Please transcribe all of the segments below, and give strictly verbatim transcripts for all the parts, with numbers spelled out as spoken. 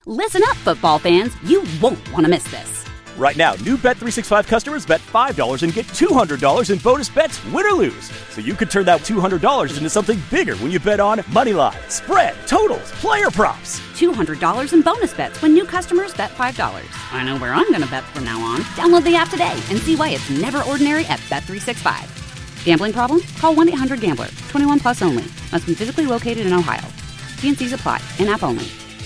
Listen up, football fans. You won't want to miss this. Right now, new Bet three sixty-five customers bet five dollars and get two hundred dollars in bonus bets, win or lose. So you could turn that two hundred dollars into something bigger when you bet on money line, spread, totals, player props. two hundred dollars in bonus bets when new customers bet five dollars. I know where I'm going to bet from now on. Download the app today and see why it's never ordinary at Bet three sixty-five. Gambling problem? Call one eight hundred gambler. twenty-one plus only. Must be physically located in Ohio. T and C's apply. In-app only.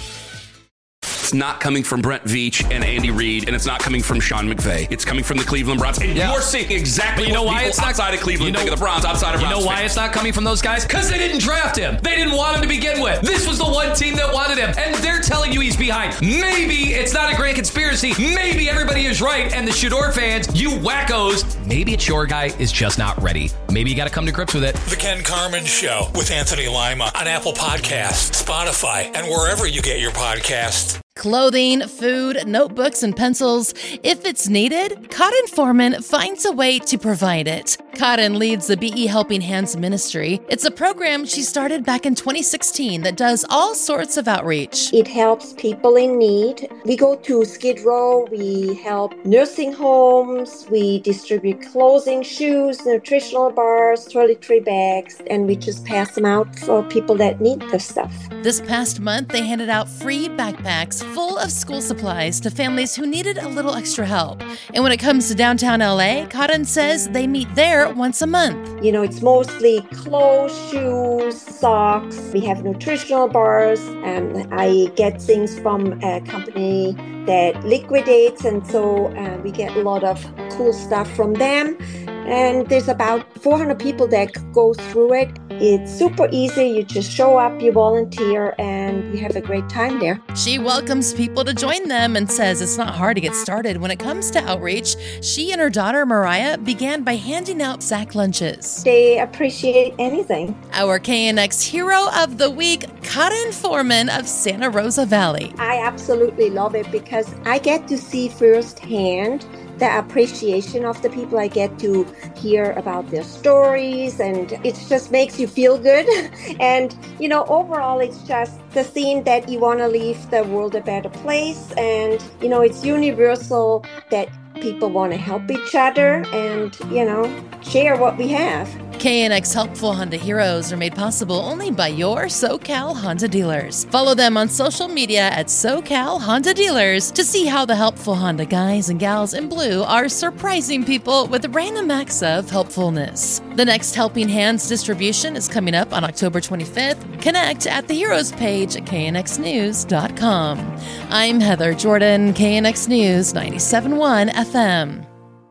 It's not coming from Brent Veach and Andy Reid, and it's not coming from Sean McVay. It's coming from the Cleveland Browns. And yeah. you're seeing exactly you know what why people it's not, outside of Cleveland you know, think of the Browns, outside of You Browns know why fans. it's not coming from those guys? Because they didn't draft him. They didn't want him to begin with. This was the one team that wanted him, and they're telling you he's behind. Maybe it's not a grand conspiracy. Maybe everybody is right, and the Shador fans, you wackos, maybe it's your guy is just not ready. Maybe you got to come to grips with it. The Ken Carman Show with Anthony Lima on Apple Podcasts, Spotify, and wherever you get your podcasts. Clothing, food, notebooks, and pencils. If it's needed, Cotton Foreman finds a way to provide it. Cotton leads the B E Helping Hands Ministry. It's a program she started back in twenty sixteen that does all sorts of outreach. It helps people in need. We go to Skid Row, we help nursing homes, we distribute clothing, shoes, nutritional bars, toiletry bags, and we just pass them out for people that need the stuff. This past month, they handed out free backpacks full of school supplies to families who needed a little extra help. And when it comes to downtown L A, Cotton says they meet there once a month. You know, it's mostly clothes, shoes, socks. We have nutritional bars. Um, I get things from a company that liquidates, and so uh, we get a lot of cool stuff from them. And there's about four hundred people that go through it. It's super easy. You just show up, you volunteer, and you have a great time there. She welcomes people to join them and says it's not hard to get started. When it comes to outreach, she and her daughter Mariah began by handing out sack lunches. They appreciate anything. Our K N X Hero of the Week, Cotton Foreman of Santa Rosa Valley. I absolutely love it because I get to see firsthand the appreciation of the people. I get to hear about their stories, and it just makes you feel good. And, you know, overall, it's just the theme that you want to leave the world a better place. And, you know, it's universal that people want to help each other and, you know, share what we have. K N X Helpful Honda Heroes are made possible only by your SoCal Honda dealers. Follow them on social media at SoCal Honda Dealers to see how the helpful Honda guys and gals in blue are surprising people with random acts of helpfulness. The next Helping Hands distribution is coming up on October twenty-fifth. Connect at the Heroes page at K N X news dot com. I'm Heather Jordan, K N X News ninety-seven point one F M.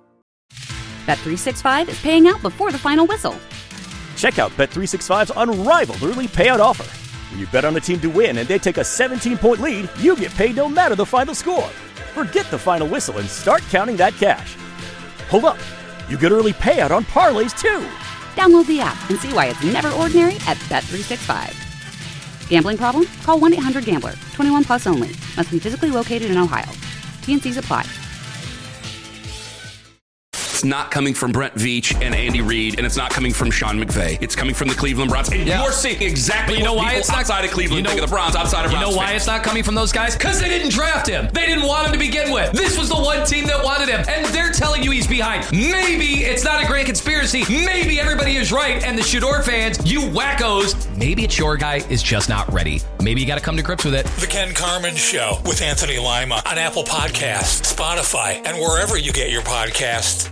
Bet three sixty-five is paying out before the final whistle. Check out Bet three sixty-five's unrivaled early payout offer. When you bet on a team to win and they take a seventeen-point lead, you get paid no matter the final score. Forget the final whistle and start counting that cash. Hold up. You get early payout on parlays, too. Download the app and see why it's never ordinary at Bet three sixty-five. Gambling problem? Call one eight hundred gambler. twenty-one plus only. Must be physically located in Ohio. T and C's apply. It's not coming from Brent Veach and Andy Reid, and it's not coming from Sean McVay. It's coming from the Cleveland Browns. And yeah. you're seeing exactly you know what why people it's not, outside of Cleveland you know, think of the Browns, outside of You Browns know why fans. it's not coming from those guys? Because they didn't draft him. They didn't want him to begin with. This was the one team that wanted him, and they're telling you he's behind. Maybe it's not a grand conspiracy. Maybe everybody is right, and the Shador fans, you wackos, maybe it's your guy is just not ready. Maybe you got to come to grips with it. The Ken Carman Show with Anthony Lima on Apple Podcasts, Spotify, and wherever you get your podcasts.